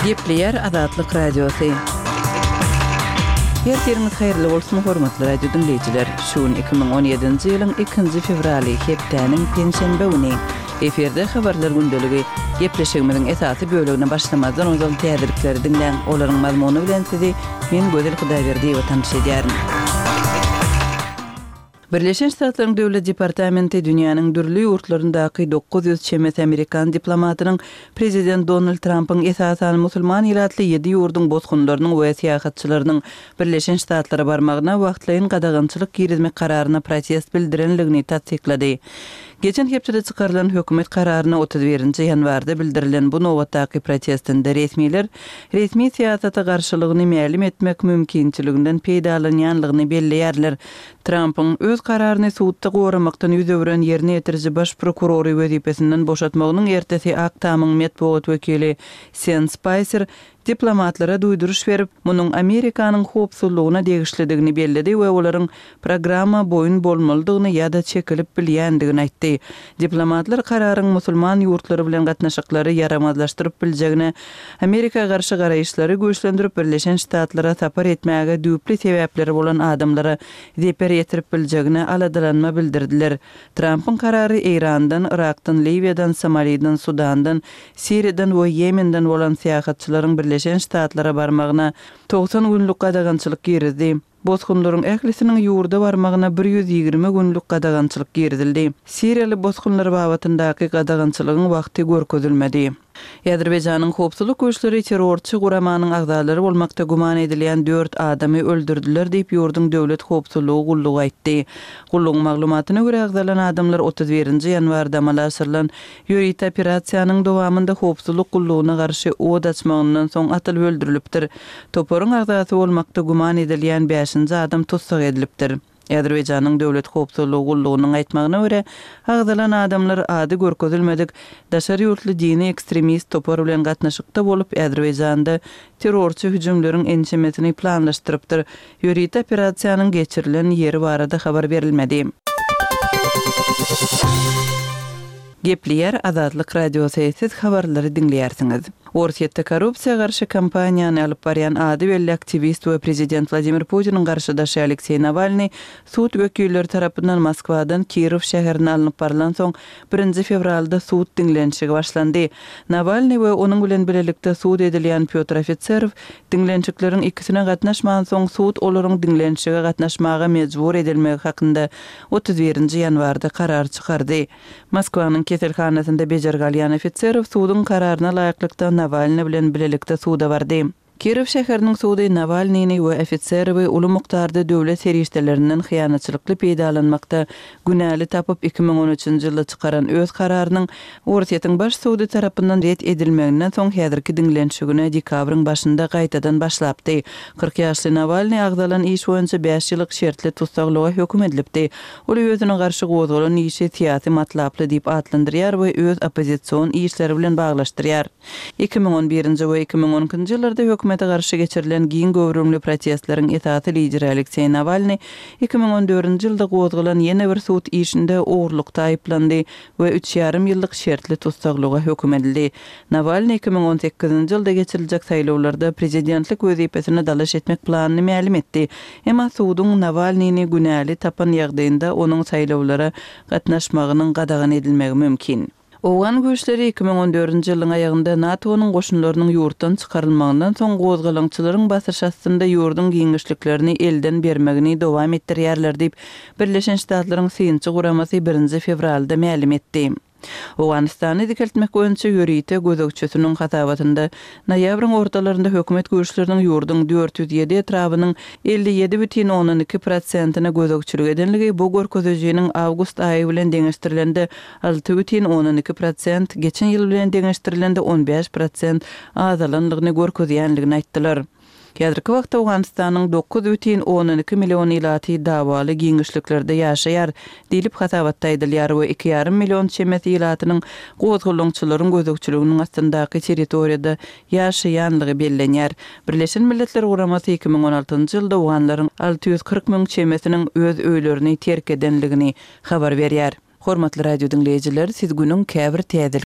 Gepleyer Azatlyk Radiosu. Herkese hayırlı olsun hormatly radio dinleyijiler. Şuun 2017-nji ýylyň 2-nji fevraly hepdeniň penşembe güni eferde habarlar gündöligi gepleşigimiziň esasy bölegine başlamazdan öňden täzirlikleri dinleň. Olaryň mazmuny bilen sizi men Gözel Hudaýberdiýew tanış edýärim. Birleşen Ştatlaryň Döwlet Departamenti dünýäniň dürli ýurtlaryndaky 900 çemet Amerikan diplomatynyň Prezident Donald Trump'yň esasan musulman ýylatly 7 ýurdun bozgunlarynyň we syýahatçylarynyň Birleşen Ştatlara barmagyna wagtlaýyn gadagançylyk girizmek kararyna protest bildirenligini tasdiklady. Geçen hepçede çıkarılan hökümet kararına 31-nji ýanwarda bildirilen bu nowatdaky protestinde resmi siyasata garşylygyny mälim etmek mümkinçiliginden peýdalanýanlygyny belleýärler. Trump'yň öz kararyny suwtda goramakdan ýüzeberen ýerine ýetirji baş prokurory wezipesinden boşatmagynyň ertesi Aktamyň medeniýet wekili Sean Spicer diplomatlara duýduruş berip, munyň Amerikanyň howpsuzlygyna degişlidigini belledi we olaryň programma boýun bolmalydygyny ýa-da çekilip bilýändigini aýtdy. Diplomatlar kararyň musulman ýurtlary bilen gatnaşyklary yaramazlaşdyryp biljegine, Amerika garşy garaýşlary güýçlendirip Birleşen Ştatlara tapar etmäge düýpli sebäpleri bolan adamlara zeper ýetirip biljegine aladalanma bildirdiler. Trump'yň karary Irandan, Irakdan, Libiýadan, Somaliýadan, Sudandan, Siriýadan we Ýemenden bolan syýahatçylaryň Birleşen Ştatlara barmagyna 90 günlük gadagançylyk girizdi. Bozgunlaryň ählisiniň ýurda barmagyna 120 günlük gadagançylyk girizildi. Siriýaly bozgunlar babatyndaky gadagançylygyň wagty görkezilmedi. Azerbaýjanyň howpsuzlyk güýçleri terrorçy guramanyň agdalary bolmakda guman edilýän 4 adamy öldürdiler diýip ýurdun döwlet howpsuzlygy gullugy aýtdy. Gullugyň maglumatyna görä agdalan adamlar 31-nji ýanwarda amala asyrylan ýörit operasiýanyň dowamında howpsuzlyk gullugyna garşy od açmagyndan soň atylyp öldürilipdir. Toporyň agdasy bolmakda guman edilýän 5-nji adam tutsak edilipdir. Azerbaýjanyň döwlet howpsuzlygy gullugynyň aýtmagyna görä, agdalan adamlar ady görkezilmedik daşary ýurtly dini ekstremist topar bilen gatnaşykda bolup Azerbaýjanda terrorçy hüjümleriň ençemetini planlaşdyrypdyr. Ýörit operasiýanyň geçirilen ýeri barada habar berilmedi. Gepleyer Azatlyk Radiosu siz habarlary dinleýärsiňiz. Orsiýetde korrupsiýa garşy kampaniýany alyp barýan ady belli aktivist we prezident Vladimir Putiniň garşydaşy Aleksey Navalny suwt wekilleri tarapyndan Moskwadan Kiýew şäherine alınıp barılan soň 1-nji fevralda suwt dinlenşigi başlandy. Navalny we onuň bilen birlikde suwt edilýän Pyotr Ofitserow dinlençikleriň ikisine gatnaşmagan soň suwt olaryň dinlenşige gatnaşmaga mejbur edilmegi hakynda 31-nji ýanwarda karar çykardy. Moskwanyň keselhanasynda bejergalýan Ofitserow suwdyň kararyna laýyklykda Navalny bilen birlikde suwda bardy. Kiýew şäheriniň suwdy Navalnyny we Ofitserowy uly mukdarda döwlet serişdelerinden hyýanatçylykly peýdalanmakda günäli tapyp 2013-nji ýylda çykaran öz kararynyň Orsiýetiň baş suwdy tarapyndan ret edilmeginden soň häzirki dinlenşigine dekabryň başynda gaýtadan başlapdy. 40 ýaşly Navalny agdalan iş boýunça 5 ýyllyk şertli tutsaklyga höküm edilipdi. Ol özüne garşy gozgalan işi siýasy matlaply diýip adlandyrýar we öz opozisiýon işleri bilen baglaşdyrýar. 2011-nji we 2012-nji ýyllarda hökümete garşy geçirilen giň göwrümli protestleriň esasy lideri Aleksey Navalny 2014-nji ýylda gozgalan ýene bir suwt işinde ogurlukda aýplandy we 3,5 ýyllyk şertli tutsaklyga höküm edildi. Navalny 2018-nji ýylda geçiriljek saýlawlarda prezidentlik wezipesine dalaş etmek planyny mälim etdi. Emma suwdyň Navalnyny günäli tapan ýagdaýynda onuň saýlawlara gatnaşmagynyň gadagan edilmegi mümkin. Oğan güýçleri 2014-nji ýylyň aýagynda NATO-nyň goşunlarynyň ýurtdan çykarylmagyndan soň gozgalançylaryň basyş astynda ýurdun giňişliklerini elden bermegini dowam etdirýärler diýip Birleşen Ştatlaryň synçy guramasy 1-nji fevralda mälim etdi. Owganystany dikeltmek boýunça ýörite gözegçisiniň hatabatynda noýabryň ortalarynda hökümet güýçleriniň ýurdun 407 etrabynyň 57,12%-ne gözegçilik edenligi bu görkezejiňiň awgust aýy bilen deňeşdirilende 6,12%, geçen ýyl bilen deňeşdirilende 15% azalanlygyny görkezýänligini aýtdylar. Häzirki wagtda Owganystanyň 9,12 million ýylaty dawaly giňişliklerde ýaşaýar diýilip hatabatda edilýär we 2,5 million çemet ýylatynyň gozgulançylaryň gözegçiliginiň astyndaky territoriýada ýaşaýanlygy bellenýär. Birleşen Milletler Guramasy 2016-njy ýylda Owganlaryň 640 000 çemetiniň öz öýlerini terk edenligini habar berýär. Hormatly radio dinleýijiler, siz günüň käbir täze